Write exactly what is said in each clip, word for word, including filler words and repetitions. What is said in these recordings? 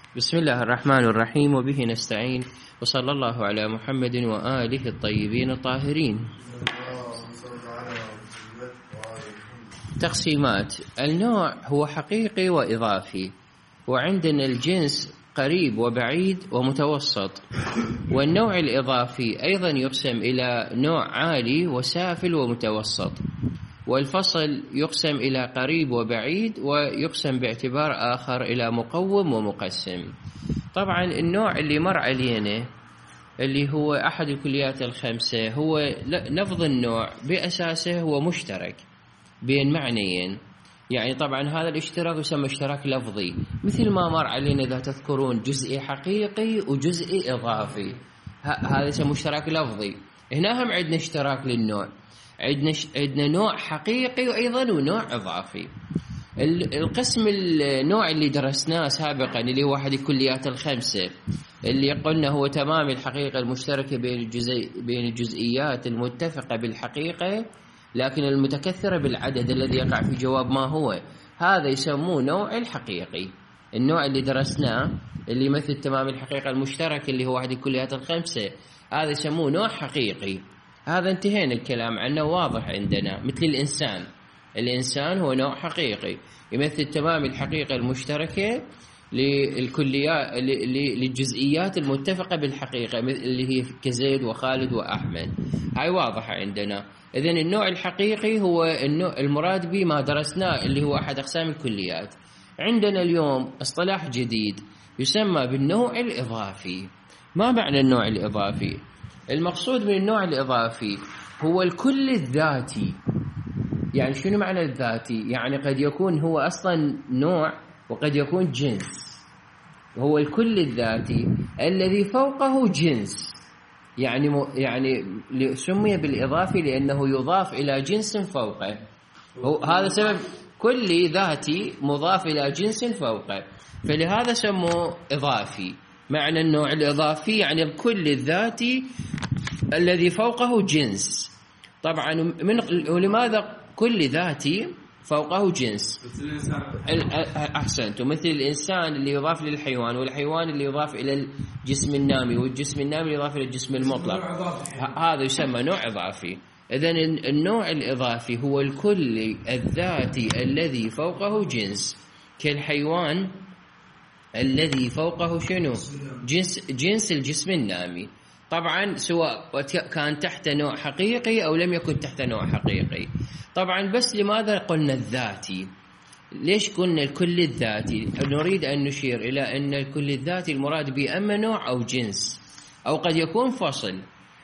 بسم الله الرحمن الرحيم، وبه نستعين، وصلى الله على محمد وآله الطيبين الطاهرين. تقسيمات النوع هو حقيقي وإضافي، وعندنا الجنس قريب وبعيد ومتوسط. والنوع الإضافي أيضا يقسم إلى نوع عالي وسافل ومتوسط، والفصل يقسم إلى قريب وبعيد، ويقسم باعتبار آخر إلى مقوم ومقسم. طبعا النوع اللي مر علينا اللي هو أحد الكليات الخمسة هو لفظ النوع بأساسه هو مشترك بين معنيين، يعني طبعا هذا الاشتراك يسمى اشتراك لفظي، مثل ما مر علينا إذا تذكرون جزء حقيقي وجزء إضافي، هذا يسمى اشتراك لفظي. هنا هم عندنا اشتراك للنوع، عندنا عندنا نوع حقيقي وأيضا ونوع إضافي. القسم النوع اللي درسناه سابقا اللي هو أحد الكليات الخمسة اللي قلنا هو تمام الحقيقة المشتركة بين الجزء بين الجزئيات المتفقة بالحقيقة لكن المتكثرة بالعدد الذي يقع في جواب ما هو، هذا يسموه نوع الحقيقي. النوع اللي درسناه اللي يمثل تمام الحقيقة المشتركة اللي هو أحد الكليات الخمسة، هذا يسموه نوع حقيقي. هذا انتهينا الكلام عنه، واضح عندنا. مثل الإنسان، الإنسان هو نوع حقيقي يمثل تمام الحقيقة المشتركة للكليات للجزئيات المتفقة بالحقيقة اللي هي كزيد وخالد وأحمد، هاي واضحة عندنا. إذن النوع الحقيقي هو النوع المراد به ما درسناه اللي هو أحد أقسام الكليات. عندنا اليوم اصطلاح جديد يسمى بالنوع الإضافي. ما معنى النوع الإضافي؟ المقصود من النوع الإضافي هو الكل الذاتي. يعني شنو معنى الذاتي؟ يعني قد يكون هو أصلا نوع وقد يكون جنس. هو الكل الذاتي الذي فوقه جنس، يعني م... يعني سمي بالإضافي لأنه يضاف إلى جنس فوقه. هو هذا سبب كل ذاتي مضاف إلى جنس فوقه، فلهذا سموه إضافي. معنى النوع الإضافي يعني الكل الذاتي الذي فوقه جنس. طبعا من ولماذا كل ذاتي فوقه جنس؟ أحسنت. مثل الإنسان اللي يضاف للحيوان، والحيوان اللي يضاف إلى الجسم النامي، والجسم النامي يضاف إلى الجسم المطلق، هذا يسمى نوع إضافي. إذن النوع الإضافي هو الكل الذاتي الذي فوقه جنس، كالحيوان الذي فوقه شنو؟ جنس جنس الجسم النامي. طبعا سواء كان تحت نوع حقيقي أو لم يكن تحت نوع حقيقي. طبعا بس لماذا قلنا الذاتي؟ ليش قلنا الكل الذاتي؟ نريد أن نشير إلى أن الكل الذاتي المراد به أما نوع أو جنس، أو قد يكون فصل،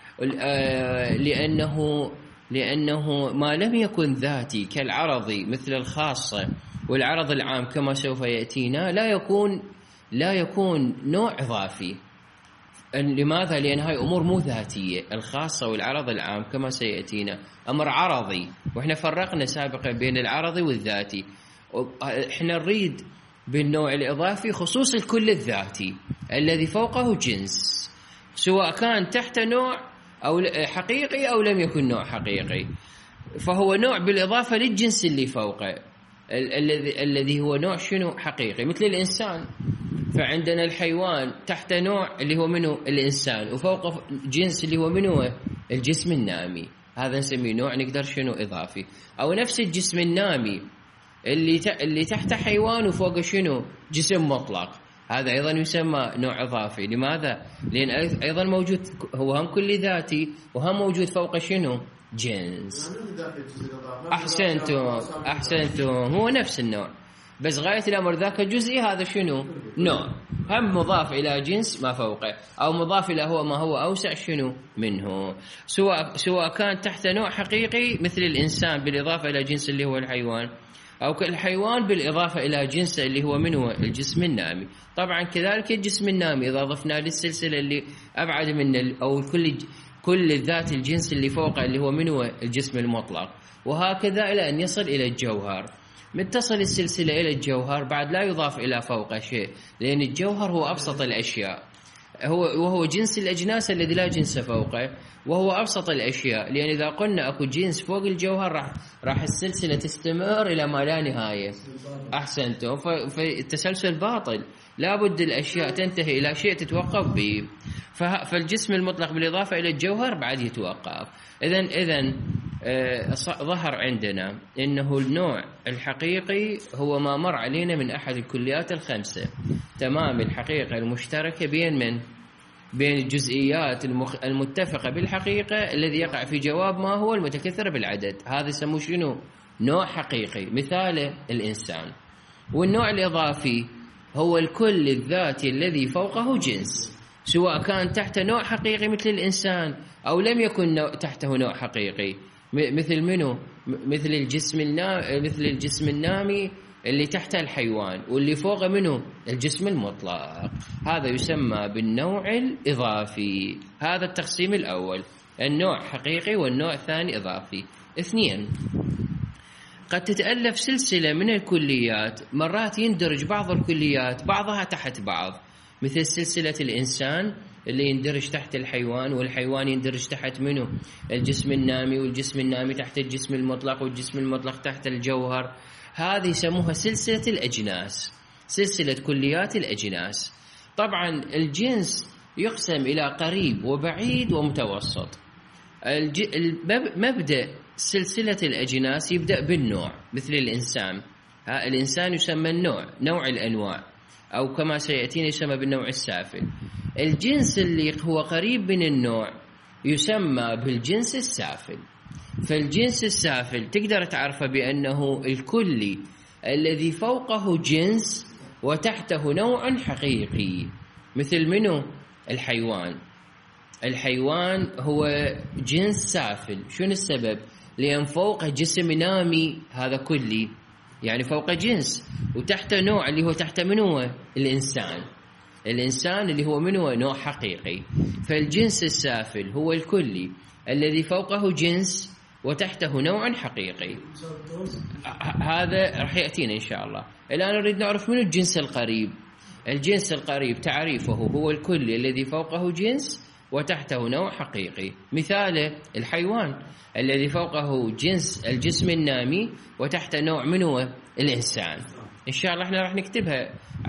لأنه لأنه ما لم يكن ذاتي كالعرضي مثل الخاصة والعرض العام كما سوف يأتينا لا يكون لا يكون نوع إضافي. لماذا؟ لأن هاي أمور مو ذاتية. الخاصة والعرض العام كما سيأتينا أمر عرضي، وإحنا فرقنا سابقا بين العرضي والذاتي. إحنا نريد بالنوع الإضافي خصوص الكل الذاتي الذي فوقه جنس، سواء كان تحت نوع أو حقيقي أو لم يكن نوع حقيقي، فهو نوع بالإضافة للجنس اللي فوقه الذي الذي هو نوع شنو؟ حقيقي. مثل الإنسان، فعندنا الحيوان تحت نوع اللي هو منه الإنسان، وفوق جنس اللي هو منه الجسم النامي، هذا نسميه نوع نقدر شنو؟ إضافي. أو نفس الجسم النامي اللي اللي تحت حيوان وفوق شنو؟ جسم مطلق، هذا أيضا يسمى نوع إضافي. لماذا؟ لأن أيضا موجود هو هم كل ذاتي وهم موجود فوق شنو؟ جنس. أحسنتم أحسنتم هو نفس النوع، بس غاية الأمر ذاك جزئي، هذا شنو؟ نوع هم مضاف إلى جنس ما فوقه، أو مضاف إلى هو ما هو أوسع شنو منه، سواء سواء كان تحت نوع حقيقي مثل الإنسان بالإضافة إلى جنس اللي هو الحيوان، أو كالحيوان بالإضافة إلى جنس اللي هو منه الجسم النامي. طبعا كذلك الجسم النامي إذا ضفنا للسلسلة اللي أبعد من أو كل كل ذات الجنس اللي فوقه اللي هو منه الجسم المطلق، وهكذا إلى أن يصل إلى الجوهر. متصل السلسلة إلى الجوهر بعد لا يضاف إلى فوق شيء، لأن الجوهر هو أبسط الأشياء، هو وهو جنس الأجناس الذي لا جنس فوقه، وهو أبسط الأشياء. لأن إذا قلنا أكو جنس فوق الجوهر راح راح السلسلة تستمر إلى ما لا نهاية. أحسنتم، فالتسلسل باطل. لابد الأشياء تنتهي إلى شيء تتوقف به. فالجسم المطلق بالإضافة إلى الجوهر بعد يتوقف. إذن إذن ظهر عندنا إنه النوع الحقيقي هو ما مر علينا من أحد الكليات الخمسة، تمام الحقيقة المشتركة بين من؟ بين الجزئيات المتفقة بالحقيقة الذي يقع في جواب ما هو المتكثر بالعدد. هذا يسموه شنو؟ نوع حقيقي، مثاله الإنسان. والنوع الإضافي هو الكل الذاتي الذي فوقه جنس، سواء كان تحت نوع حقيقي مثل الإنسان أو لم يكن تحته نوع حقيقي، مثل منه؟ مثل الجسم النامي، مثل الجسم النامي اللي تحت الحيوان، واللي فوق منه الجسم المطلق. هذا يسمى بالنوع الإضافي. هذا التقسيم الأول، النوع حقيقي والنوع الثاني إضافي. اثنين، قد تتألف سلسلة من الكليات، مرات يندرج بعض الكليات بعضها تحت بعض، مثل سلسلة الإنسان اللي يندرج تحت الحيوان، والحيوان يندرج تحت منه الجسم النامي، والجسم النامي تحت الجسم المطلق، والجسم المطلق تحت الجوهر. هذه يسموها سلسلة الأجناس، سلسلة كليات الأجناس. طبعا الجنس يقسم إلى قريب وبعيد ومتوسط. مبدأ سلسلة الأجناس يبدأ بالنوع، مثل الإنسان. الإنسان يسمى النوع، نوع الأنواع، أو كما سيأتينا يسمى بالنوع السافل. الجنس اللي هو قريب من النوع يسمى بالجنس السافل. فالجنس السافل تقدر تعرفه بأنه الكلي الذي فوقه جنس وتحته نوع حقيقي، مثل منه؟ الحيوان. الحيوان هو جنس سافل. شنو السبب؟ لأن فوق جسم نامي، هذا كلي يعني فوق جنس، وتحت نوع اللي هو تحت منه الإنسان. الإنسان اللي هو منه نوع حقيقي. فالجنس السافل هو الكلي الذي فوقه جنس وتحته نوع حقيقي. هذا راح يأتينا إن شاء الله. الآن نريد نعرف من الجنس القريب. الجنس القريب تعريفه هو الكلي الذي فوقه جنس وتحته نوع حقيقي، مثاله الحيوان الذي فوقه جنس الجسم النامي وتحت نوع منه الإنسان. إن شاء الله احنا راح نكتبها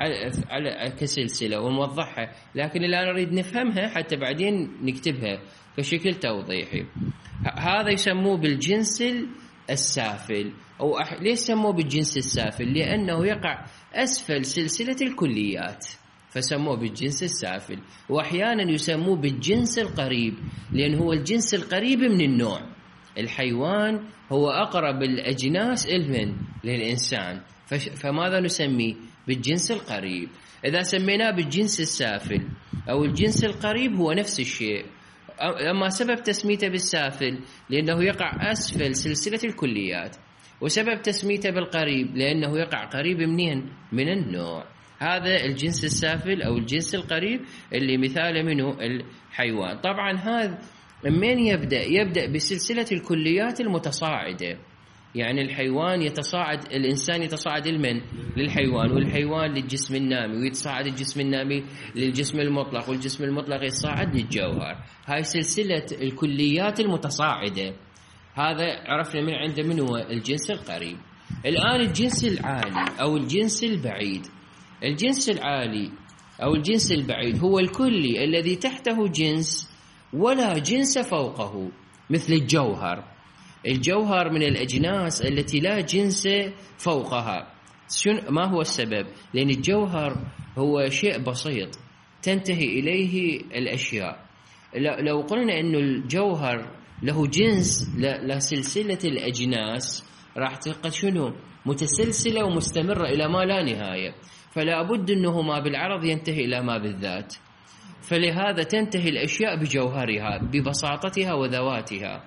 على كسلسلة ونوضحها، لكن الآن نريد نفهمها حتى بعدين نكتبها كشكل توضيحي. هذا يسموه بالجنس السافل. أو أح... ليش سموه بالجنس السافل؟ لأنه يقع أسفل سلسلة الكليات، فسموه بالجنس السافل. وأحيانا يسموه بالجنس القريب، لأنه هو الجنس القريب من النوع. الحيوان هو أقرب الأجناس إلمن للإنسان، فش... فماذا نسميه؟ بالجنس القريب. إذا سميناه بالجنس السافل أو الجنس القريب هو نفس الشيء. أما سبب تسميته بالسافل لأنه يقع أسفل سلسلة الكليات، وسبب تسميته بالقريب لأنه يقع قريب منين؟ من النوع. هذا الجنس السافل أو الجنس القريب اللي مثال منه الحيوان. طبعا هذا من يبدأ؟ يبدأ بسلسلة الكليات المتصاعدة. يعني الحيوان يتصاعد، الإنسان يتصاعد المن للحيوان، والحيوان للجسم النامي، ويتصاعد الجسم النامي للجسم المطلق، والجسم المطلق يتصاعد للجوهر. هاي سلسلة الكليات المتصاعدة. هذا عرفنا من عنده من هو الجنس القريب. الآن الجنس العالي أو الجنس البعيد. الجنس العالي أو الجنس البعيد هو الكلي الذي تحته جنس ولا جنس فوقه، مثل الجوهر. الجوهر من الأجناس التي لا جنس فوقها. ما هو السبب؟ لأن الجوهر هو شيء بسيط تنتهي إليه الأشياء. لو قلنا أن الجوهر له جنس له سلسلة الأجناس، راح تلقى شنو؟ متسلسلة ومستمرة إلى ما لا نهاية. فلا بد أنه ما بالعرض ينتهي إلى ما بالذات، فلهذا تنتهي الأشياء بجوهرها ببساطتها وذواتها،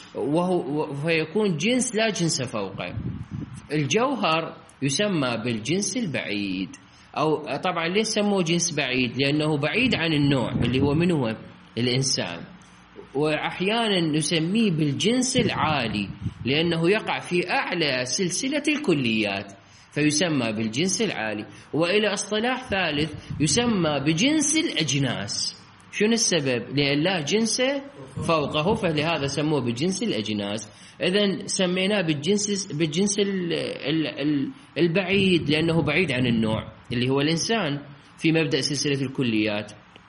وهو فيكون جنس لا جنس فوقه. الجوهر يسمى بالجنس البعيد. أو طبعا ليش سموه جنس بعيد؟ لأنه بعيد عن النوع اللي هو من هو الإنسان. وأحيانا نسميه بالجنس العالي لأنه يقع في أعلى سلسلة الكليات، فيسمى بالجنس العالي. وإلى اصطلاح ثالث يسمى بجنس الأجناس. شنو السبب؟ لأن لا جنس فوقه، فلهذا سموه بجنس الأجناس. إذن سميناه بالجنس بالجنس البعيد لأنه بعيد عن النوع اللي هو الإنسان. في مبدأ سلسلة الكليات،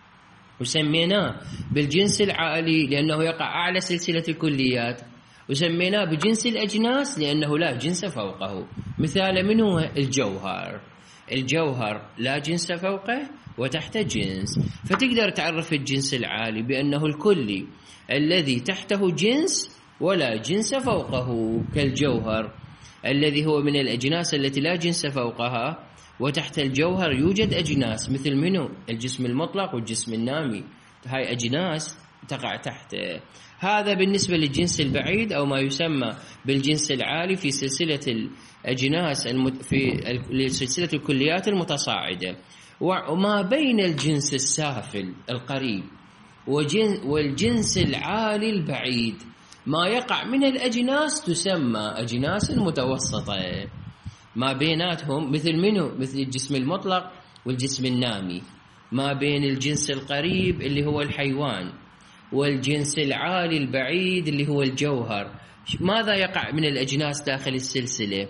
وسميناه بالجنس العالي لأنه يقع أعلى سلسلة الكليات، وسميناه بجنس الأجناس لأنه لا جنس فوقه. مثال منه الجوهر، الجوهر لا جنس فوقه وتحت جنس، فتقدر تعرف الجنس العالي بأنه الكلي الذي تحته جنس ولا جنس فوقه، كالجوهر الذي هو من الأجناس التي لا جنس فوقها، وتحت الجوهر يوجد أجناس مثل منه الجسم المطلق والجسم النامي، هاي أجناس تقع تحت. هذا بالنسبة للجنس البعيد أو ما يسمى بالجنس العالي في سلسلة الأجناس المت... في سلسلة الكليات المتصاعدة. وما بين الجنس السافل القريب وجن... والجنس العالي البعيد ما يقع من الأجناس تسمى أجناس متوسطة. ما بيناتهم مثل منه مثل الجسم المطلق والجسم النامي، ما بين الجنس القريب اللي هو الحيوان والجنس العالي البعيد اللي هو الجوهر، ماذا يقع من الأجناس داخل السلسلة؟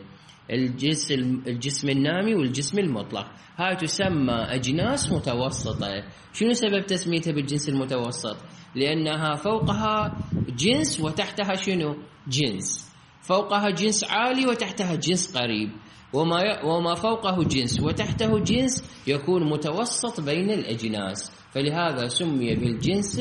الجسم الجسم النامي والجسم المطلق، هاي تسمى أجناس متوسطة. شنو سبب تسميتها بالجنس المتوسط؟ لأنها فوقها جنس وتحتها شنو؟ جنس، فوقها جنس عالي وتحتها جنس قريب، وما ي... وما فوقه جنس وتحته جنس يكون متوسط بين الأجناس، فلهذا سمي بالجنس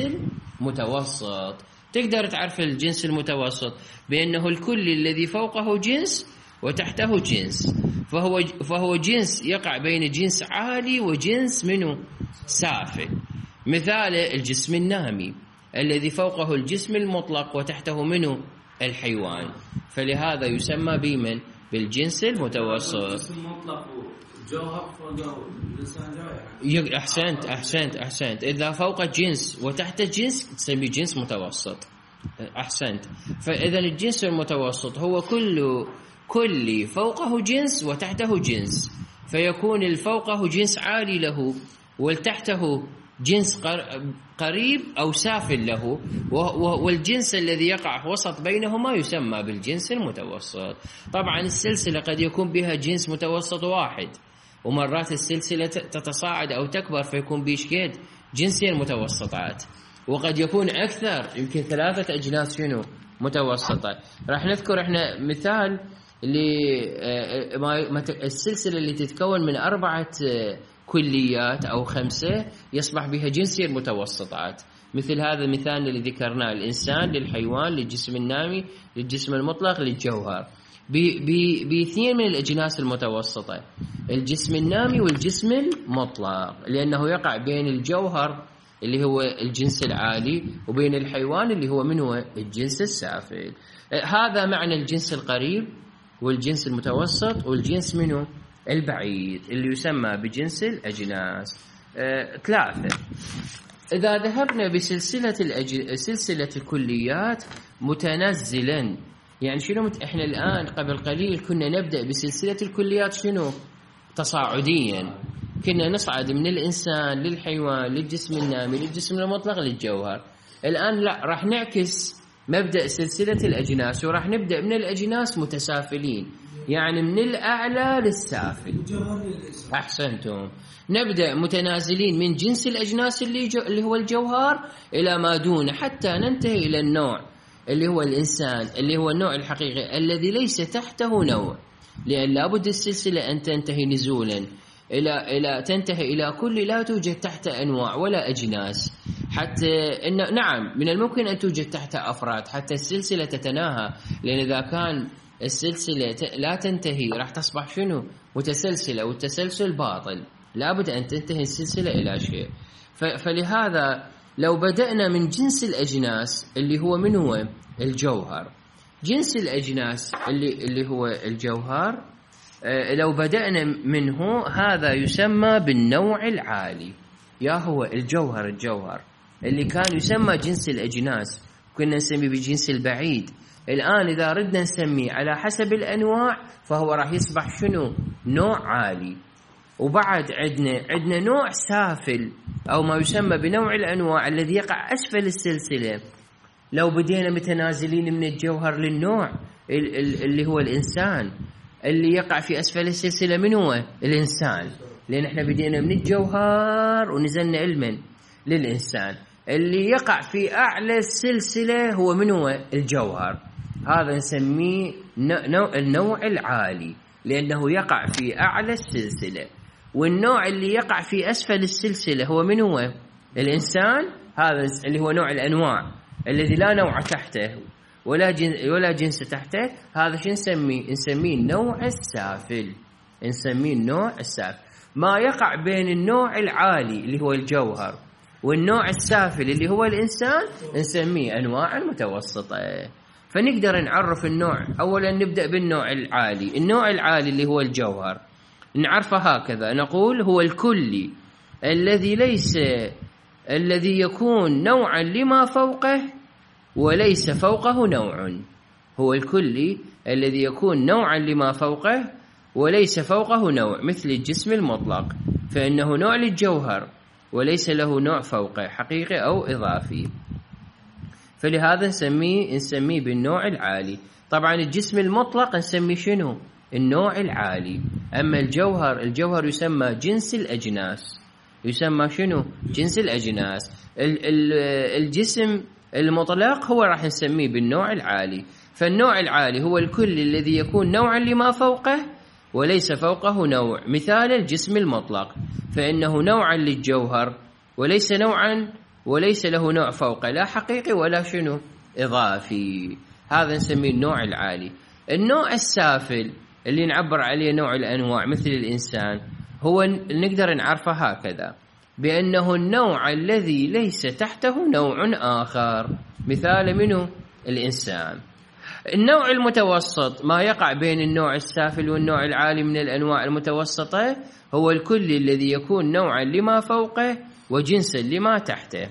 المتوسط. تقدر تعرف الجنس المتوسط بأنه الكل الذي فوقه جنس وتحته جنس، فهو فهو جنس يقع بين جنس عالي وجنس منه سافل. مثال الجسم النامي الذي فوقه الجسم المطلق وتحته منه الحيوان، فلهذا يسمى بمن؟ بالجنس المتوسط. الجسم المطلق والجوهر فوق الإنسان جاي. أحسنت أحسنت أحسنت إذا فوق جنس وتحت جنس تسميه جنس متوسط. أحسنت. فإذا الجنس المتوسط هو كل كل فوقه جنس وتحته جنس، فيكون الفوقه جنس عالي له والتحته جنس قريب أو سافل له، والجنس الذي يقع وسط بينهما يسمى بالجنس المتوسط. طبعا السلسلة قد يكون بها جنس متوسط واحد، ومرات السلسلة تتصاعد أو تكبر فيكون بيشكيد جنسين متوسطات، وقد يكون أكثر، يمكن ثلاثة أجناس شنو متوسطة. راح نذكر احنا مثال للسلسلة اللي تتكون من أربعة كليات أو خمسة يصبح بها جنسين متوسطات، مثل هذا المثال اللي ذكرناه، الإنسان للحيوان للجسم النامي للجسم المطلق للجوهر، باثنين من الأجناس المتوسطة، الجسم النامي والجسم المطلق، لأنه يقع بين الجوهر اللي هو الجنس العالي وبين الحيوان اللي هو من هو الجنس السافل. هذا معنى الجنس القريب والجنس المتوسط والجنس منه البعيد اللي يسمى بجنس الأجناس. أه، ثلاثة. إذا ذهبنا بسلسلة الأج... سلسلة الكليات متنزلا، يعني شنو مت... إحنا الآن قبل قليل كنا نبدأ بسلسلة الكليات شنو تصاعديا، كنا نصعد من الإنسان للحيوان للجسم النامي للجسم المطلق للجوهر. الآن لا، راح نعكس مبدأ سلسلة الأجناس وراح نبدأ من الأجناس متسافلين، يعني من الأعلى للسافل. أحسنتم. نبدأ متنازلين من جنس الأجناس اللي, جو اللي هو الجوهر إلى ما دونه حتى ننتهي إلى النوع اللي هو الإنسان، اللي هو النوع الحقيقي الذي ليس تحته نوع، لأن لابد السلسلة أن تنتهي نزولا إلى إلى تنتهي إلى كل لا توجد تحت أنواع ولا أجناس، حتى إن نعم من الممكن أن توجد تحت أفراد حتى السلسلة تتناهى، لأن إذا كان السلسلة لا تنتهي راح تصبح شنو متسلسلة، والتسلسل باطل، لابد أن تنتهي السلسلة إلى شيء. فلهذا لو بدأنا من جنس الأجناس اللي هو من هو الجوهر، جنس الأجناس اللي اللي هو الجوهر، لو بدأنا منه هذا يسمى بالنوع العالي، يا هو الجوهر الجوهر اللي كان يسمى جنس الأجناس كنا نسميه بجنس البعيد. الآن إذا ردنا نسميه على حسب الأنواع فهو راح يصبح شنو نوع عالي. وبعد عندنا عندنا نوع سافل أو ما يسمى بنوع الأنواع الذي يقع أسفل السلسلة. لو بدينا متنازلين من الجوهر للنوع اللي هو الإنسان اللي يقع في أسفل السلسلة، من هو الإنسان لأن احنا بدينا من الجوهر ونزلنا علما للإنسان. اللي يقع في أعلى السلسلة هو من هو؟ الجوهر. هذا نسميه النوع العالي لأنه يقع في أعلى السلسلة. والنوع اللي يقع في أسفل السلسلة هو من هو؟ الإنسان. هذا اللي هو نوع الأنواع الذي لا نوع تحته ولا جنس ولا جنس تحته. هذا شو نسميه؟ نسميه النوع السافل. نسميه النوع السافل. ما يقع بين النوع العالي اللي هو الجوهر والنوع السافل اللي هو الإنسان نسميه أنواع المتوسطة. فنقدر نعرف النوع. أولا نبدأ بالنوع العالي. النوع العالي اللي هو الجوهر نعرفه هكذا، نقول هو الكلي الذي ليس الذي يكون نوعا لما فوقه وليس فوقه نوع. هو الكلي الذي يكون نوعا لما فوقه وليس فوقه نوع، مثل الجسم المطلق فإنه نوع للجوهر وليس له نوع فوقه حقيقي أو إضافي. فلهذا نسميه نسميه بالنوع العالي. طبعا الجسم المطلق نسميه شنو؟ النوع العالي. أما الجوهر الجوهر يسمى جنس الأجناس. يسمى شنو؟ جنس الأجناس. الجسم المطلق هو راح نسميه بالنوع العالي. فالنوع العالي هو الكل الذي يكون نوعا لما فوقه وليس فوقه نوع، مثال الجسم المطلق فإنه نوعا للجوهر وليس نوعا وليس له نوع فوقه، لا حقيقي ولا شنو إضافي. هذا نسميه النوع العالي. النوع السافل اللي نعبر عليه نوع الأنواع مثل الإنسان هو نقدر نعرفه هكذا، بأنه النوع الذي ليس تحته نوع آخر، مثال منه الإنسان. النوع المتوسط ما يقع بين النوع السافل والنوع العالي من الأنواع المتوسطة هو الكل الذي يكون نوعا لما فوقه وجنسا لما تحته.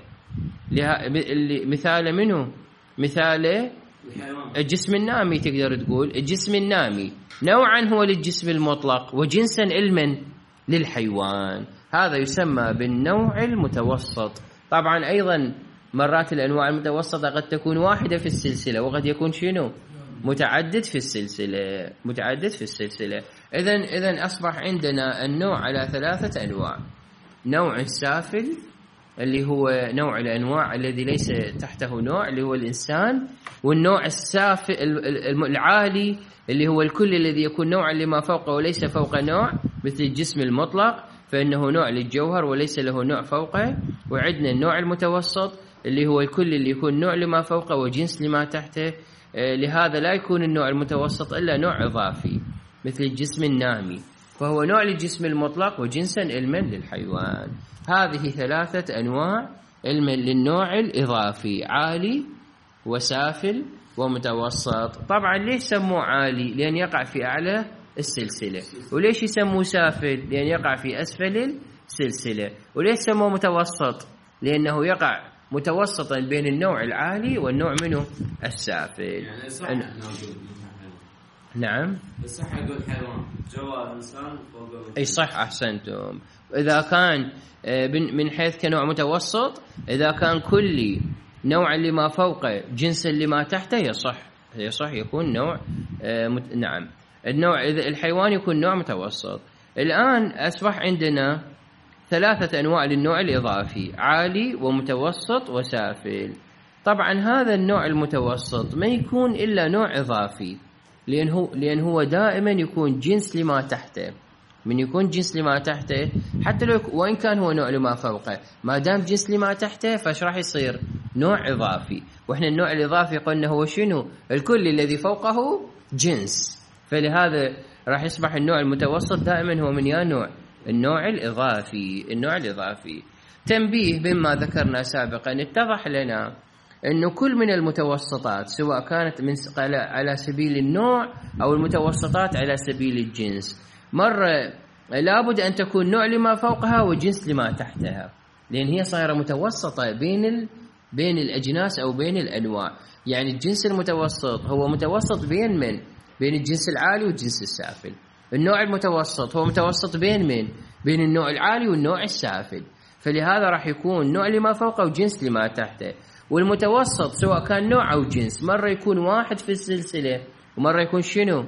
مثال منه مثال الجسم النامي. تقدر تقول الجسم النامي نوعا هو للجسم المطلق وجنسا علما للحيوان. هذا يسمى بالنوع المتوسط. طبعا أيضا مرات الأنواع المتوسطة قد تكون واحدة في السلسلة وقد يكون شنو؟ متعدد في السلسلة. متعدد في السلسلة. إذن إذن أصبح عندنا النوع على ثلاثة أنواع. نوع السافل اللي هو نوع الأنواع الذي ليس تحته نوع اللي هو الإنسان، والنوع السافل العالي اللي هو الكل الذي يكون نوعا لما فوقه وليس فوق نوع، مثل الجسم المطلق فإنه نوع للجوهر وليس له نوع فوقه. وعندنا النوع المتوسط اللي هو الكل اللي يكون نوع لما فوقه وجنس لما تحته. لهذا لا يكون النوع المتوسط إلا نوع إضافي مثل الجسم النامي، فهو نوع للجسم المطلق وجنسا علما للحيوان. هذه ثلاثة أنواع علما للنوع الإضافي: عالي وسافل ومتوسط. طبعا ليش سموه عالي؟ لأن يقع في أعلى السلسلة. وليش يسموه سافل؟ لأن يقع في أسفل السلسلة. وليش سموه متوسط؟ لأنه يقع متوسطا بين النوع العالي والنوع منه السافل. يعني صح أن... نعم الصحة يقول حيوان جوا إنسان فوق. أي صح، أحسنتم. إذا كان من حيث كنوع متوسط، إذا كان كلي نوعا لما فوقه جنسا لما تحته يصح يصح يكون نوع مت... نعم النوع الحيوان يكون نوع متوسط. الآن أصبح عندنا ثلاثة أنواع للنوع الإضافي: عالي ومتوسط وسافل. طبعا هذا النوع المتوسط ما يكون إلا نوع إضافي، لأن هو, لأن هو دائما يكون جنس لما تحته. من يكون جنس لما تحته حتى لو وإن كان هو نوع لما فوقه، ما دام جنس لما تحته فاش راح يصير؟ نوع إضافي. وإحنا النوع الإضافي قلنا هو شنو؟ الكل الذي فوقه جنس. فلهذا راح يصبح النوع المتوسط دائما هو من يا نوع النوع الإضافي. النوع الإضافي. تنبيه بما ذكرنا سابقا، اتضح لنا أنه كل من المتوسطات سواء كانت من على سبيل النوع أو المتوسطات على سبيل الجنس، مرة لابد أن تكون نوع لما فوقها وجنس لما تحتها، لأن هي صايرة متوسطة بين ال... بين الأجناس أو بين الأنواع. يعني الجنس المتوسط هو متوسط بين من؟ بين الجنس العالي والجنس السافل. النوع المتوسط هو متوسط بين من؟ بين النوع العالي والنوع السافل. فلهذا راح يكون نوع لما فوقه وجنس لما تحته. والمتوسط سواء كان نوع أو جنس مرة يكون واحد في السلسلة ومرة يكون شنو؟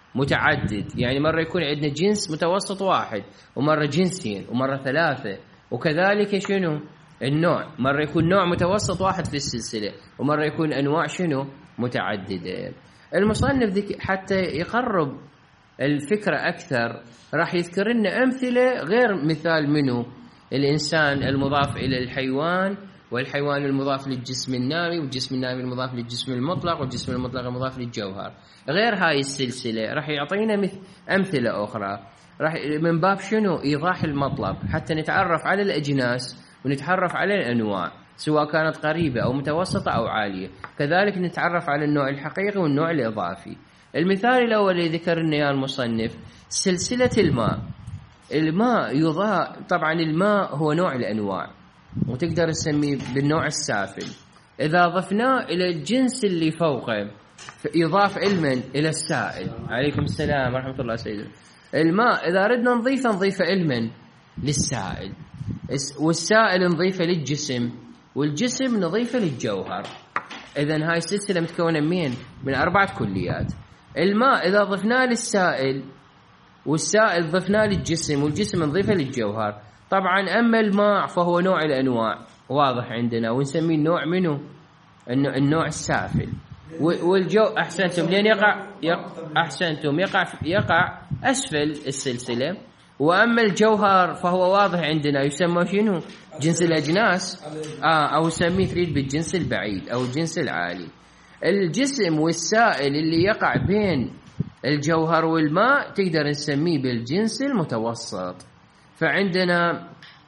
متعدد، يعني مرة يكون عندنا جنس متوسط واحد، ومرة جنسين، ومرة ثلاثة، وكذلك شنو النوع، مرة يكون نوع متوسط واحد في السلسلة، ومرة يكون أنواع شنو متعددة. المصنف حتى يقرب الفكرة أكثر راح يذكر لنا أمثلة غير مثال منه الإنسان المضاف إلى الحيوان، والحيوان المضاف للجسم النامي، والجسم النامي المضاف للجسم المطلق، والجسم المطلق المضاف للجوهر. غير هاي السلسلة راح يعطينا أمثلة أخرى راح من باب شنو إيضاح المطلب، حتى نتعرف على الأجناس ونتعرف على الأنواع سواء كانت قريبة أو متوسطة أو عالية. كذلك نتعرف على النوع الحقيقي والنوع الإضافي. المثال الأول اللي ذكرنا يا المصنف سلسلة الماء. الماء يضاف، طبعا الماء هو نوع الأنواع، وتقدر تسميه بالنوع السافل. إذا ضفناه إلى الجنس اللي فوقه يضاف علما إلى السائل. عليكم السلام ورحمة الله سيدنا. الماء إذا ردنا نضيفه نضيفه علما للسائل، والسائل نضيفه للجسم، والجسم نضيفه للجوهر. إذن هاي السلسلة متكونة من من أربعة كليات. الماء إذا ضفناه للسائل، والسائل ضفناه للجسم، والجسم نضيفه للجوهر. طبعا أما الماء فهو نوع الأنواع واضح عندنا، ونسميه النوع منه النوع السافل. والجو أحسنتم لين يقع, يقع أحسنتم يقع يقع أسفل السلسلة. وأما الجوهر فهو واضح عندنا يسمى شنو جنس الأجناس، آه أو نسميه تريد بالجنس البعيد أو الجنس العالي. الجسم والسائل اللي يقع بين الجوهر والماء تقدر نسميه بالجنس المتوسط. فعندنا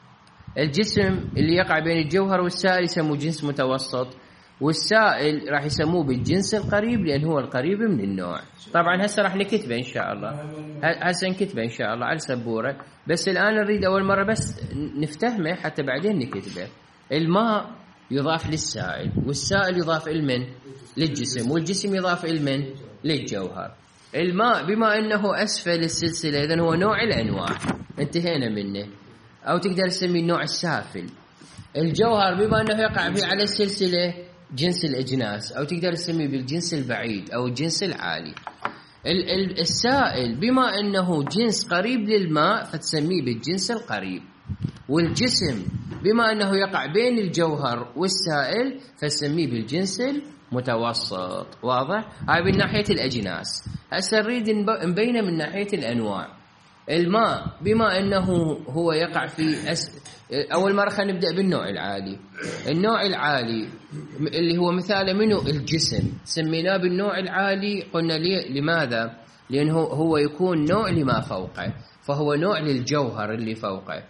الجسم اللي يقع بين الجوهر والسائل يسموه جنس متوسط، والسائل راح يسموه بالجنس القريب لأن هو القريب من النوع. طبعا هسه راح نكتبه إن شاء الله، هسه نكتبه إن شاء الله على السبورة، بس الآن نريد أول مرة بس نفتهمه حتى بعدين نكتبه. الماء يضاف للسائل، والسائل يضاف المن للجسم، والجسم يضاف المن للجوهر. الماء بما أنه أسفل السلسلة إذن هو نوع الأنواع انتهينا منه، أو تقدر تسميه النوع السافل. الجوهر بما أنه يقع به على السلسلة جنس الأجناس، أو تقدر تسميه بالجنس البعيد أو الجنس العالي. السائل بما أنه جنس قريب للماء فتسميه بالجنس القريب. والجسم بما أنه يقع بين الجوهر والسائل فتسميه بالجنس المتوسط. واضح؟ هاي من ناحية الأجناس. هسه نريد نبينه من ناحية الأنواع. الماء بما أنه هو يقع في أس... أول مرة خلينا نبدأ بالنوع العالي. النوع العالي اللي هو مثال منه الجسم، سميناه بالنوع العالي. قلنا ليه؟ لماذا؟ لأنه هو يكون نوع لما فوقه، فهو نوع للجوهر اللي فوقه.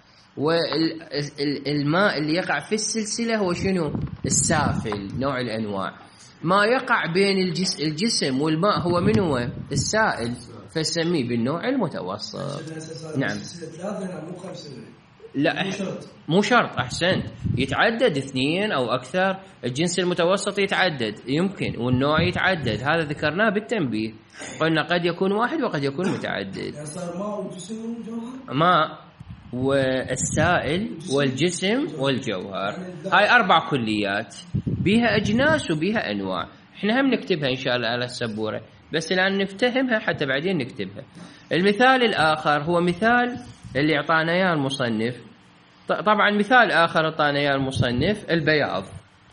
والماء اللي يقع في السلسلة هو شنو؟ السافل، نوع الأنواع. ما يقع بين الجس... الجسم والماء هو من هو؟ السائل، فسميه بالنوع المتوسط. نعم. لا مو شرط. أحسنت، يتعدد اثنين أو أكثر. الجنس المتوسط يتعدد يمكن، والنوع يتعدد، هذا ذكرناه بالتنبيه. قلنا قد يكون واحد وقد يكون متعدد. ماء والسائل والجسم والجوهر، هاي أربع كليات بيها أجناس وبيها أنواع. إحنا هم نكتبها إن شاء الله على السبورة، بس الآن نفتهمها حتى بعدين نكتبها. المثال الآخر هو مثال اللي أعطانا إياه المصنف. طبعا مثال آخر أعطانا إياه المصنف البياض.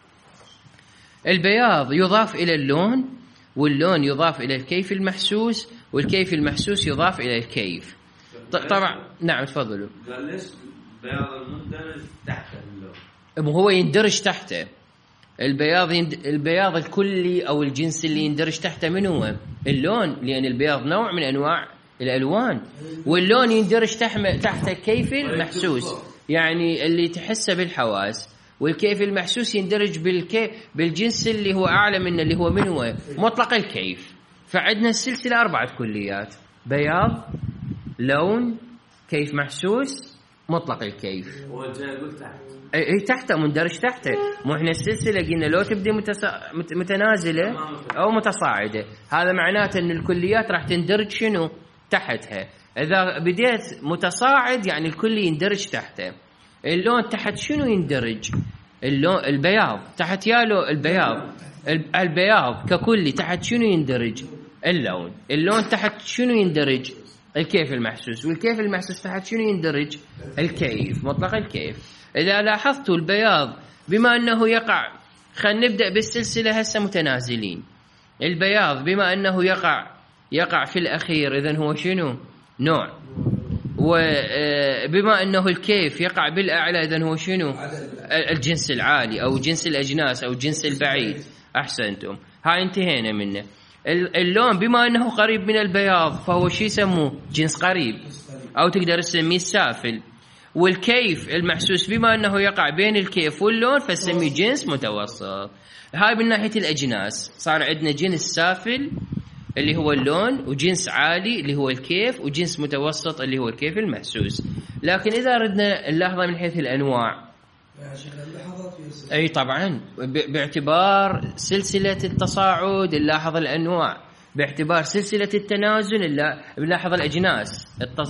البياض يضاف إلى اللون، واللون يضاف إلى الكيف المحسوس، والكيف المحسوس يضاف إلى الكيف. طبعا نعم تفضلوا. قال ليش بياض المندرج تحت اللون؟ هو يندرج تحته البياض يند... البياض الكلي أو الجنس اللي يندرج تحته من هو؟ اللون، لأن البياض نوع من أنواع الألوان، واللون يندرج تحت الكيف المحسوس يعني اللي تحسه بالحواس، والكيف المحسوس يندرج بالكيف بالجنس اللي هو أعلى منه اللي هو من هو؟ مطلق الكيف. فعندنا السلسلة أربعة كليات: بياض، لون، كيف محسوس، مطلق الكيف. هو جاي يقول تحت اي تحته مندرج تحته. مو احنا السلسله قلنا لو تبدي متسا... متنازله او متصاعده، هذا معناته ان الكليات راح تندرج شنو تحتها. اذا بديت متصاعد يعني الكل يندرج تحته. اللون تحت شنو يندرج؟ اللون البياض تحت يالو البياض البياض ككل تحت شنو يندرج؟ اللون. اللون تحت شنو يندرج؟ الكيف المحسوس. والكيف المحسوس تحت شنو يندرج؟ الكيف، مطلق الكيف. إذا لاحظتوا البياض بما أنه يقع، خلينا نبدأ بالسلسلة هسه متنازلين. البياض بما أنه يقع يقع في الأخير، إذن هو شنو؟ نوع. وبما أنه الكيف يقع بالأعلى، إذن هو شنو؟ الجنس العالي أو جنس الأجناس أو جنس البعيد. أحسنتم، هاي انتهينا منه. اللون بما أنه قريب من البياض فهو شي يسموه؟ جنس قريب، أو تقدر تسميه السافل. والكيف المحسوس بما أنه يقع بين الكيف واللون فسميه جنس متوسط. هاي من ناحية الأجناس. صار عندنا جنس سافل اللي هو اللون، وجنس عالي اللي هو الكيف، وجنس متوسط اللي هو الكيف المحسوس. لكن إذا ردنا نلاحظه من حيث الأنواع، أي طبعا باعتبار سلسلة التصاعد نلاحظ الأنواع، باعتبار سلسلة التنازل نلاحظ الأجناس،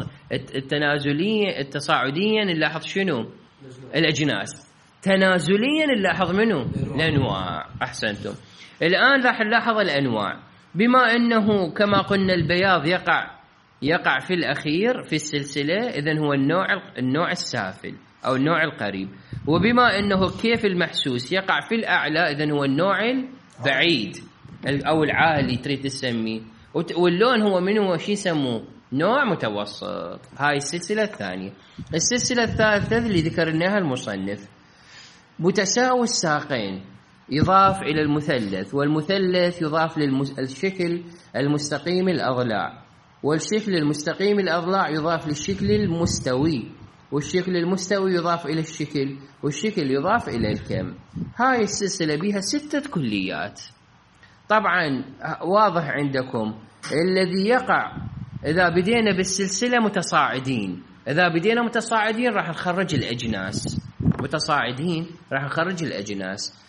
التنازلية التصاعديا نلاحظ شنو؟ الأجناس. تنازليا نلاحظ منه؟ الأنواع. أحسنتم. الآن راح نلاحظ الأنواع. بما أنه كما قلنا البياض يقع يقع في الأخير في السلسلة، إذن هو النوع النوع السافل أو النوع القريب. وبما أنه كيف المحسوس يقع في الأعلى، إذن هو النوع البعيد أو العالي تريد تسميه. واللون هو من هو شي يسموه؟ نوع متوسط. هاي السلسلة الثانية. السلسلة الثالثة اللي ذكرناها المصنف، متساوي الساقين يضاف إلى المثلث، والمثلث يضاف للشكل المستقيم الأضلاع، والشكل المستقيم الأضلاع يضاف للشكل المستوي، والشكل المستوي يضاف إلى الشكل، والشكل يضاف إلى الكم. هاي السلسلة بها ستة كليات. طبعا واضح عندكم الذي يقع إذا بدينا بالسلسلة متصاعدين. إذا بدينا متصاعدين راح نخرج الأجناس، متصاعدين راح نخرج الأجناس.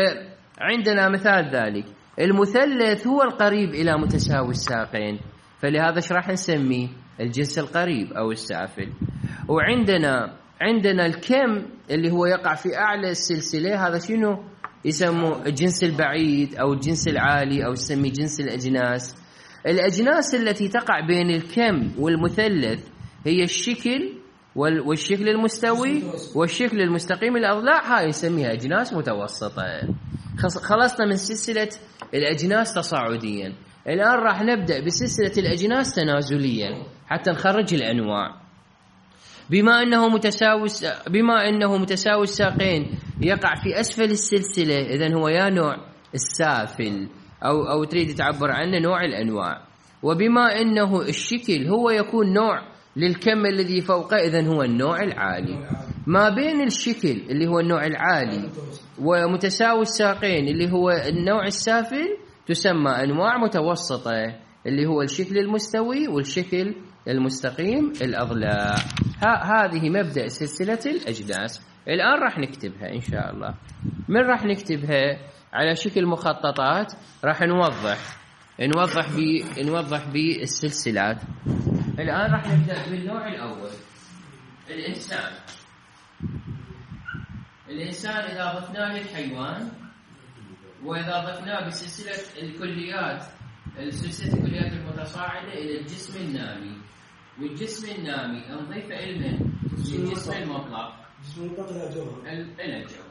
فعندنا مثال ذلك، المثلث هو القريب إلى متساوي الساقين، فلهذا ايش راح نسميه؟ الجنس القريب أو السافل. وعندنا عندنا الكم اللي هو يقع في أعلى السلسلة، هذا شنو يسموه؟ الجنس البعيد أو الجنس العالي أو يسميه جنس الأجناس. الأجناس التي تقع بين الكم والمثلث هي الشكل والشكل المستوي والشكل المستقيم الأضلاع، هاي نسميها أجناس متوسطة. خلصنا من سلسلة الأجناس تصاعديا. الآن راح نبدأ بسلسلة الأجناس تنازليا حتى نخرج الأنواع. بما أنه متساوي بما أنه متساوي الساقين يقع في أسفل السلسلة، إذن هو يا نوع السافل أو أو تريد تعبر عنه نوع الأنواع. وبما أنه الشكل هو يكون نوع للكم الذي فوقه، إذن هو النوع العالي. ما بين الشكل اللي هو النوع العالي ومتساوي الساقين اللي هو النوع السافل تسمى أنواع متوسطة، اللي هو الشكل المستوي والشكل المستقيم الأضلاع. هذه مبدأ سلسلة الأجناس. الآن راح نكتبها إن شاء الله. من راح نكتبها على شكل مخططات، راح نوضح نوضح بي نوضح بالسلسلات. الآن راح نبدأ بالنوع الأول، الإنسان. الإنسان إذا ضفناه للحيوان، وإذا ضفناه بسلسلة الكليات السلسلة الكليات المتصاعدة إلى الجسم النامي، والجسم النامي نضيف إلى الجسم المطلق. الجسم المطلق إلى الجوهر. إلى الجوهر.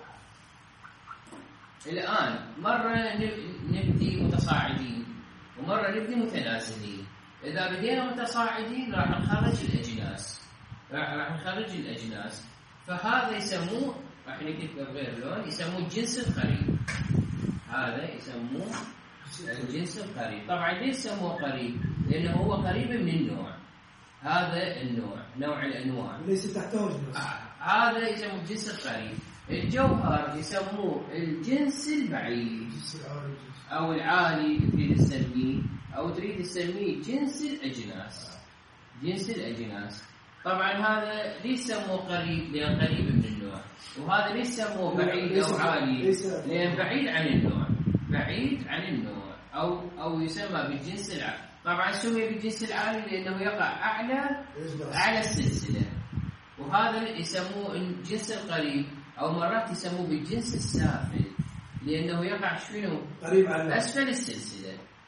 الآن مرة نبدي متصاعدين ومرة نبدي متنازلين. إذا بدينا متصاعدين راح نخرج الأجناس، راح نخرج الأجناس. فهذا يسموه، راح نكتب بغير لون، يسموه الجنس القريب. هذا يسموه الجنس القريب. طبعا ليش سموه قريب؟ لأنه هو قريب من النوع. هذا النوع، نوع الأنواع ليس تحته جنس. آه. هذا يسموه الجنس القريب. الجوهر يسموه الجنس البعيد أو العالي تريد تسميه، أو تريد تسميه جنس الأجناس. جنس الأجناس. طبعا هذا ليش سموه قريب؟ لأن قريب من النوع. وهذا ليش سموه بعيد أو عالي؟ لأن بعيد عن النوع. بعيد عن النوع أو أو يسمى بالجنس العالي. طبعا سمي بالجنس العالي لأنه يقع أعلى أعلى السلسلة. وهذا يسموه الجنس القريب، أو مرات يسموه بالجنس السافل لأنه يقع شنو؟ قريب عن أسفل السلسلة.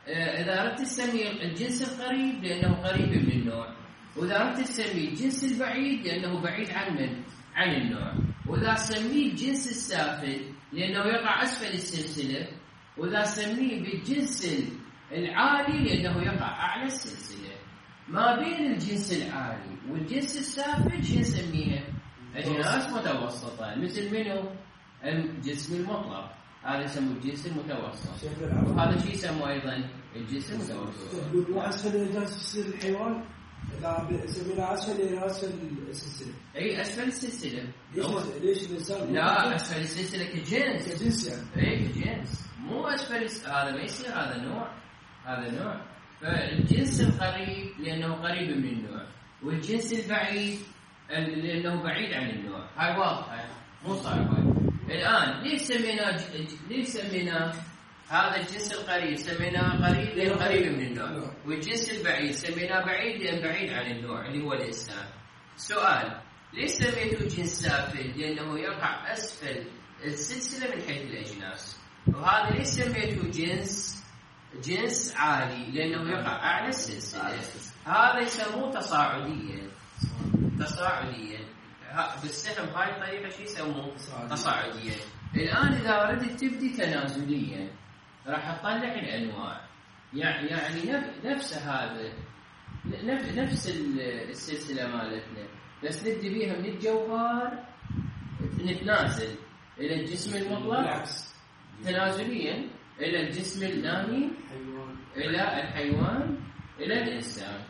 إذا أردت تسمي الجنس القريب لأنه قريب من النوع، وإذا أردت تسمي الجنس البعيد لأنه بعيد عن من؟ عن النوع. وإذا سميه الجنس السافل لأنه يقع أسفل السلسلة، وإذا سميه بالجنس العالي لأنه يقع أعلى السلسلة. ما بين الجنس العالي والجنس السافل شو نسميها؟ أجناس متوسطة، مثل منه؟ الجسم المطلق، هذا يسموه الجنس المتوسط. وهذا شيء يسموه أيضا الجنس المتوسط. وأسفل الجنس الحيوان لا سمينا أسفل إلى أسفل السلسلة. أي أسفل السلسلة. ليش ليش الإنسان؟ لا أسفل السلسلة كجنس. كجنس يعني. أي كجنس، مو أسفل. هذا ما يصير، هذا نوع، هذا نوع. فالجنس القريب لأنه قريب من النوع، والجنس البعيد لأنه بعيد عن النوع. هاي واضحة، مو صعبة. الآن ليش سمينا ليش سمينا هذا الجنس القريب سميناه قريب لأنه قريب من النوع، والجنس البعيد سميناه بعيد لأنه بعيد عن النوع اللي هو الإنسان. سؤال: ليش سميته جنس سافل؟ لأنه يقع أسفل السلسلة من حيث الأجناس. وهذا ليش سميته جنس جنس عالي؟ لأنه يقع أعلى السلسلة. هذا يسموه تصاعديا. تصاعديا بالسهم هاي الطريقة شو يسموه؟ تصاعديا. الآن إذا أردت تبدي تنازليا راح تطلع الأنواع، يعني يعني نفس هذا نفس السلسلة مالتنا، بس نبدي بيها من الجوهر نتنازل إلى الجسم المطلق تنازليا، إلى الجسم النامي، إلى الحيوان، إلى الإنسان،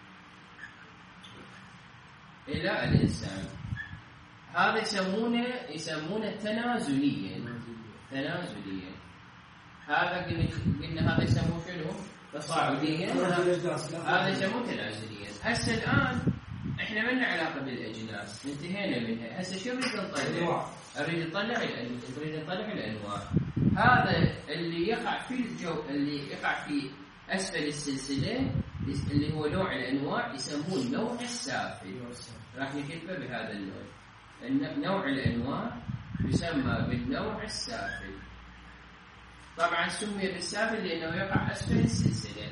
إلى الإنسان. هذا يسمونه يسمونه تنازليا. تنازليا هذا قلنا هذا يسموه شنو؟ تصاعديا. هذا يسموه تنازليا. هسه الآن احنا ما لنا علاقة بالأجناس، انتهينا منها. هسه شو نريد نطلع؟ نريد نطلع نريد نطلع الأنواع. هذا اللي يقع في الجو اللي يقع في أسفل السلسلة اللي هو نوع الأنواع يسموه النوع السافل. راح نكتبه بهذا اللون. نوع الأنواع يسمى بالنوع السافل. طبعا سمي بالسافل لأنه يقع أسفل السلسلة.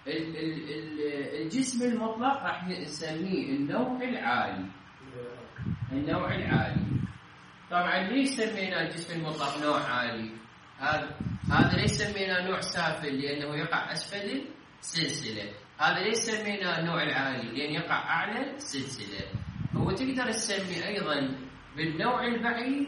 الجسم المطلق راح نسميه النوع العالي. النوع العالي. طبعا ليش سمينا الجسم المطلق نوع عالي؟ هذا هذا ليش سمينا نوع سافل؟ لأنه يقع أسفل السلسلة. هذا ليش سمينا النوع العالي؟ لأن يقع أعلى السلسلة. هو تقدر تسمي أيضا بالنوع البعيد،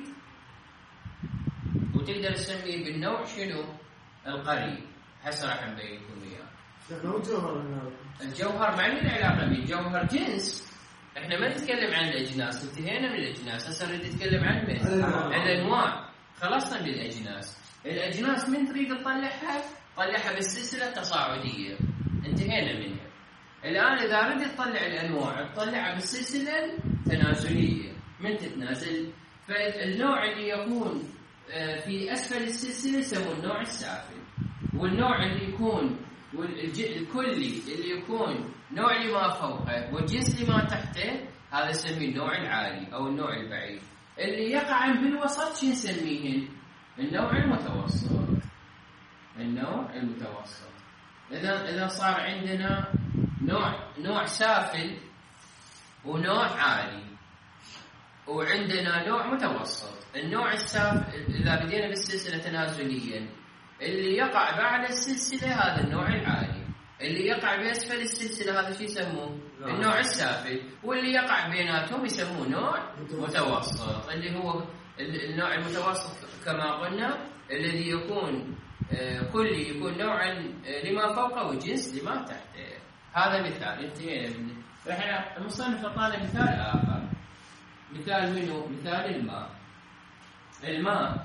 وتقدر تسميه بالنوع شنو؟ القريب. هسه راح نبين لكم إياه. الجوهر الجوهر ما له علاقة به، الجوهر جنس. احنا ما نتكلم عن الأجناس، انتهينا من الأجناس. هسه نريد نتكلم عن من؟ الأنواع. خلصنا من الأجناس. الأجناس من تريد تطلعها؟ طلعها بالسلسلة التصاعدية، انتهينا منها. الآن إذا أردت تطلع الأنواع تطلعها بالسلسلة التنازلية. من تتنازل؟ فالنوع اللي يكون في أسفل السلسلة يسموه النوع السافل، والنوع اللي يكون الكلي اللي يكون نوع اللي ما فوقه والجنس اللي ما تحته هذا يسميه النوع العالي أو النوع البعيد. اللي يقع بالوسط شو نسميه؟ النوع المتوسط. النوع المتوسط. إذا إذا صار عندنا نوع نوع سافل ونوع عالي، وعندنا نوع متوسط. النوع السافل إذا بدينا بالسلسلة تنازليا اللي يقع بعد السلسلة هذا النوع العالي، اللي يقع بأسفل السلسلة هذا شو يسموه؟ النوع السافل، واللي يقع بيناتهم يسموه نوع متوسط. اللي هو النوع المتوسط كما قلنا الذي يكون كلي يكون نوعا لما فوقه وجنس لما تحته. هذا مثال انتهينا منه. فإحنا المصنف أعطانا مثال آخر. مثال منه؟ مثال الماء. الماء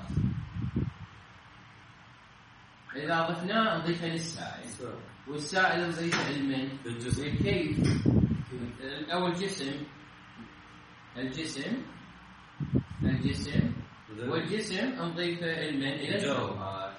إذا ضفناه نضيفه للسائل، والسائل نضيفه لمن؟ للكيف أو الجسم. الجسم الجسم والجسم نضيفه لمن؟ إلى الجوهر.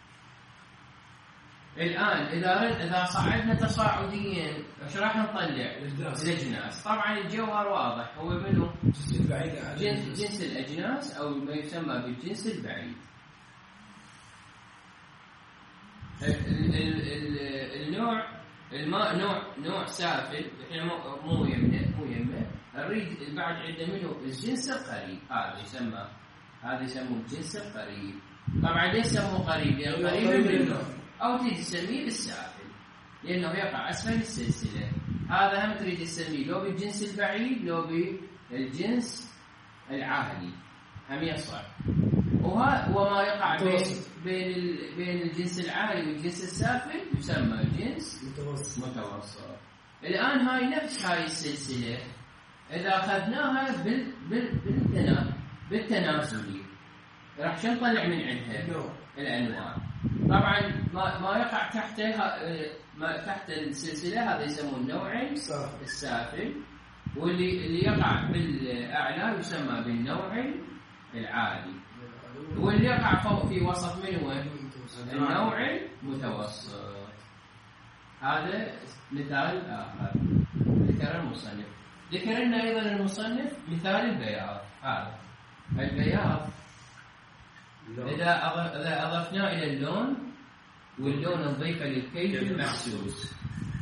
الآن إذا إذا صعدنا تصاعديا إيش راح نطلع؟ الأجناس. طبعا الجوهر واضح هو منه؟ جنس جنس الأجناس أو ما يسمى بالجنس البعيد. النوع الماء نوع نوع سافل، احنا مو يمنا مو يمه، نريد بعد عندنا منه الجنس القريب، هذا يسمى هذا يسموه الجنس القريب. طبعا ليش يسموه قريب؟ لأنه قريب منه، أو تريد تسميه بالسافل لأنه يقع أسفل السلسلة. هذا هم تريد تسميه لو بالجنس البعيد لو بالجنس العالي هم يصح. وما يقع بين بين بين الجنس العالي والجنس السافل يسمى جنس متوسط. متوسط. الآن هاي نفس هاي السلسلة إذا أخذناها بال بال بالتناسلي راح شو نطلع من عندها؟ الأنواع. طبعا ما ما يقع تحتها ما تحت السلسلة هذا يسمونه النوع السافل، واللي اللي يقع بالأعلى يسمى بالنوع العالي، واللي يقع فوق في وسط منه النوع المتوسط. هذا مثال آخر ذكر المصنف. ذكر لنا أيضا المصنف مثال البياض. هذا البياض إذا أضفنا إلى اللون، واللون نضيفه للكيف المحسوس،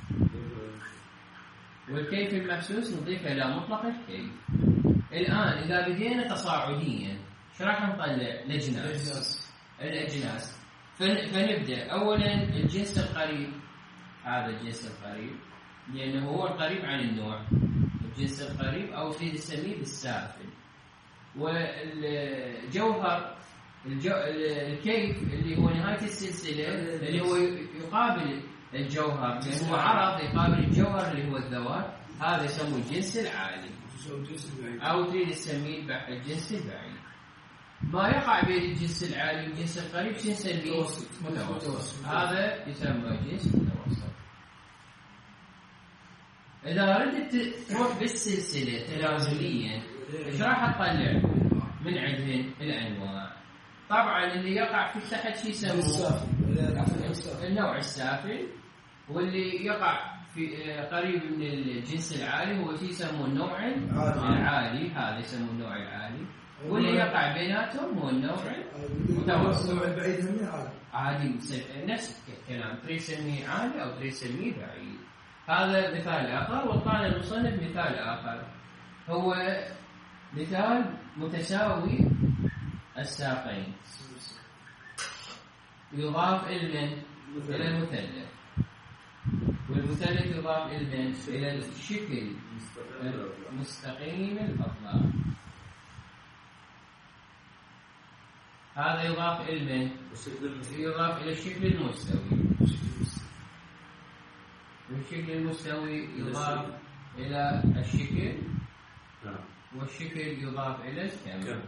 والكيف المحسوس نضيفه إلى مطلق الكيف. الآن إذا بدينا تصاعديا شو راح نطلع؟ الأجناس. الأجناس فنبدأ أولا الجنس القريب، هذا الجنس القريب لأنه هو القريب عن النوع، الجنس القريب أو تريد تسميه بالسافل. والجوهر الجو... الكيف اللي هو نهاية السلسلة اللي هو يقابل الجوهر، لأنه هو عرض يقابل الجوهر اللي هو الذوات، هذا يسموه الجنس العالي أو تريد تسميه الجنس البعيد. ما يقع بين الجنس العالي والجنس القريب شو نسميه؟ متوسط. هذا يسمى جنس متوسط. إذا أردت تروح بالسلسلة تنازليا إيش راح تطلع من عندهن الأنواع؟ طبعا اللي يقع في التحت شو يسموه؟ النوع السافل، واللي يقع في قريب من الجنس العالي هو شو يسموه النوع العالي، هذا يسموه النوع العالي، واللي يقع بيناتهم هو النوع المتوسط. النوع البعيد هم عادي عادي نفس الكلام، تريد تسميه عالي أو تريد تسميه بعيد. هذا مثال آخر. وقال المصنف مثال آخر هو مثال متساوي الساقين، يضاف إلى إلى المثلث، والمثلث يضاف إلى إلى الشكل مستقيم الأضلاع. هذا يضاف إلى يضاف إلى الشكل المستوي، والشكل المستوي يضاف إلى الشكل، والشكل يضاف إلى الكم.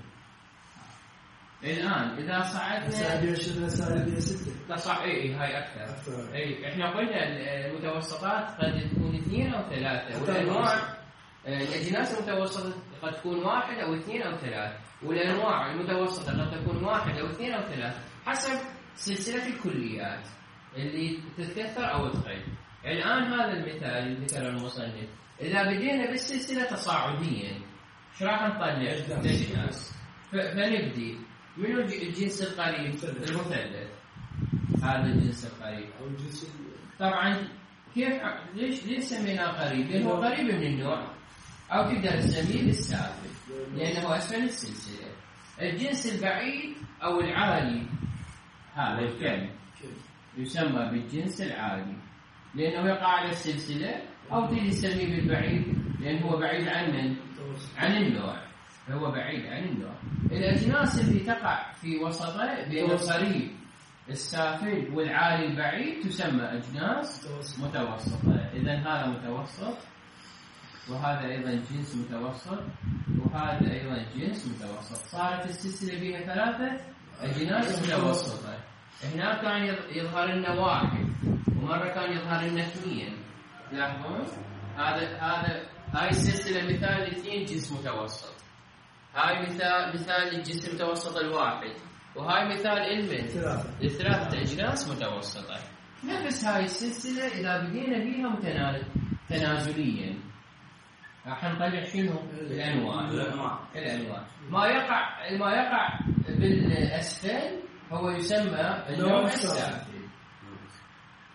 الآن إذا صعدنا سالبية شغلة سالبية ستة تصع إيه هاي أكثر. أكثر. إيه إحنا قلنا المتوسطات قد تكون اثنين أو ثلاثة، والأنواع الأجناس المتوسطة قد تكون واحد أو اثنين أو ثلاثة، والأنواع المتوسطة قد تكون واحد أو اثنين أو ثلاثة حسب سلسلة الكليات اللي تتكثر أو تقل. الآن هذا المثال اللي ذكره المصنف إذا بدينا بالسلسلة تصاعديا شو راح نطلع؟ الأجناس. فنبدي من الجنس القريب المثلث، هذا الجنس القريب أو الجنس. طبعا كيف ليش ليش سميناه قريب؟ لأنه قريب من النوع، أو تقدر تسميه بالسافل لأنه أسفل السلسلة. الجنس البعيد أو العالي هذا الكم يسمى بالجنس العالي لأنه يقع على السلسلة، أو تريد تسميه بالبعيد لأنه هو بعيد عن من؟ عن النوع، هو بعيد عن النوع. الأجناس اللي تقع في وسطه بين القريب السافل والعالي البعيد تسمى أجناس متوسطة. إذن هذا متوسط، وهذا أيضا جنس متوسط، وهذا أيضا جنس متوسط. صارت السلسلة بها ثلاثة أجناس متوسطة. هنا كان يظهر لنا واحد، ومرة كان يظهر لنا اثنين. لاحظون هذا هذا هاي السلسلة مثال اثنين جنس متوسط، هاي مثال مثال الجنس المتوسط الواحد، وهاي مثال المن لثلاثة أجناس متوسطة. نفس هاي السلسلة إذا بدينا بيها متنازل تنازليا راح نطلع شنو؟ الأنواع. الأنواع ما يقع ما يقع بالأسفل هو يسمى النوع السافل.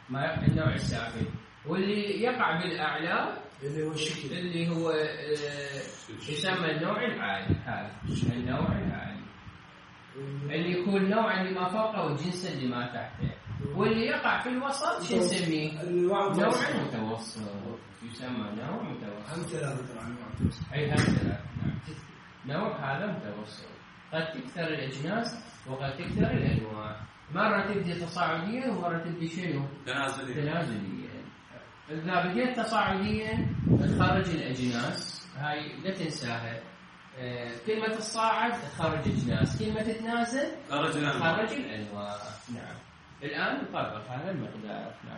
ما يقع النوع السافل. واللي يقع بالأعلى اللي هو الشكل اللي هو آه يسمى النوع العالي. هذا النوع العالي اللي يكون نوع اللي ما فوقه والجنس اللي ما تحته. واللي يقع في الوسط شو نسميه؟ نوع متوسط، يسمى نوع متوسط. هم ثلاثة طبعا نوع متوسط. أي هم ثلاثة. نعم. نوع هذا متوسط. قد تكثر الأجناس وقد تكثر الأنواع. مرة تبدي تصاعديا ومرة تبدي شنو؟ تنازليا. تنازليا. إذا بديت تصاعديا تخرج الأجناس، هاي لا تنساها. آه، كلمة تصاعد تخرج أجناس، كلمة تتنازل خرج الأنواع. خرج الأنواع. نعم. الآن نطبق هذا المقدار. نعم.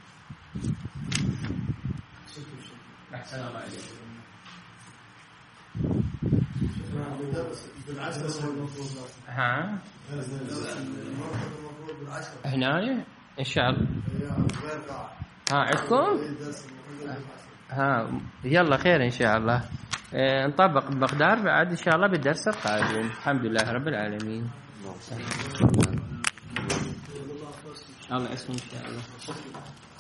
أحسن الله عليكم. ها هنا إن شاء الله. ها عندكم؟ ها يلا خير إن شاء الله. اه نطبق المقدار بعد إن شاء الله بالدرس القادم. الحمد لله رب العالمين. الله يسلمك إن شاء الله.